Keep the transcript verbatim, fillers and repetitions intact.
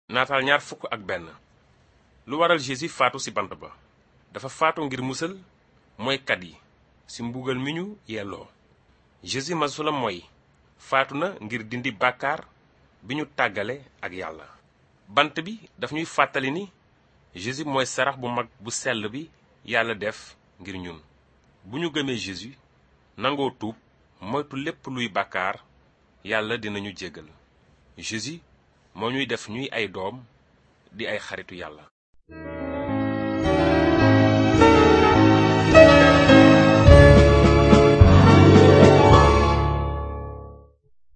naataal ñaar fukk ak benn. lu waral Jésus faatu ci bant ba. dafa faatu ngir musal mooykat yi ci mbugal mi ñu yelloo. Jésus masula mooy faatu na ngir dindi bàkkaar bi ñu tàggale ak yàlla. bant bi daf ñuy fàttali ni Jésus mooy sarax bu mag bu sell bi yàlla def ngir ñun. bu ñu gëmee Jésus nangoo tuub moytu lépp luy bàkkaar yàlla dinañu jéggal. Jésus moo ñuy def ñuy ay doom di ay xaritu yàlla.